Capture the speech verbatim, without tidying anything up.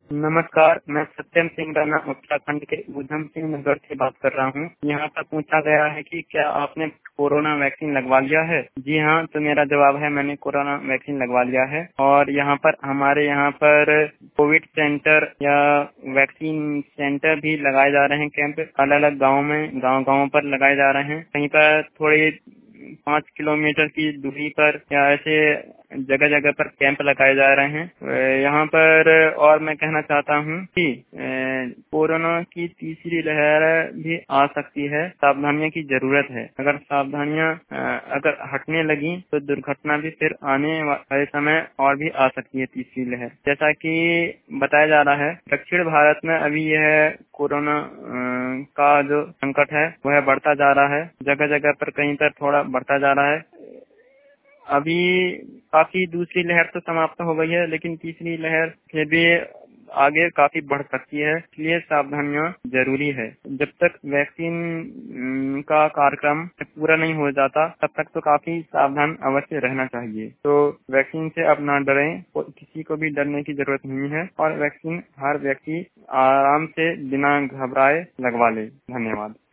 नमस्कार, मैं सत्यम सिंह राणा उत्तराखंड के ऊधम सिंह नगर से बात कर रहा हूँ। यहाँ पर पूछा गया है कि क्या आपने कोरोना वैक्सीन लगवा लिया है। जी हाँ, तो मेरा जवाब है मैंने कोरोना वैक्सीन लगवा लिया है। और यहाँ पर हमारे यहाँ पर कोविड सेंटर या वैक्सीन सेंटर भी लगाए जा रहे हैं। कैंप अलग अलग गाँव में गाँव गाँव पर लगाए जा रहे हैं। कहीं पर थोड़ी पाँच किलोमीटर की दूरी पर या ऐसे जगह जगह पर कैंप लगाए जा रहे हैं। यहाँ पर और मैं कहना चाहता हूँ कि कोरोना की तीसरी लहर भी आ सकती है, सावधानियों की जरूरत है। अगर सावधानियां अगर हटने लगी तो दुर्घटना भी फिर आने वाले समय और भी आ सकती है तीसरी लहर। जैसा कि बताया जा रहा है, दक्षिण भारत में अभी यह कोरोना का जो संकट है वह बढ़ता जा रहा है। जगह जगह पर कहीं पर थोड़ा बढ़ता जा रहा है। अभी काफी दूसरी लहर तो समाप्त हो गई है, लेकिन तीसरी लहर फिर भी आगे काफी बढ़ सकती है। इसलिए सावधानियां जरूरी है। जब तक वैक्सीन का कार्यक्रम पूरा नहीं हो जाता तब तक तो काफी सावधान अवश्य रहना चाहिए। तो वैक्सीन से अब ना डरें, किसी को भी डरने की जरूरत नहीं है और वैक्सीन हर व्यक्ति आराम से बिना घबराए लगवा ले। धन्यवाद।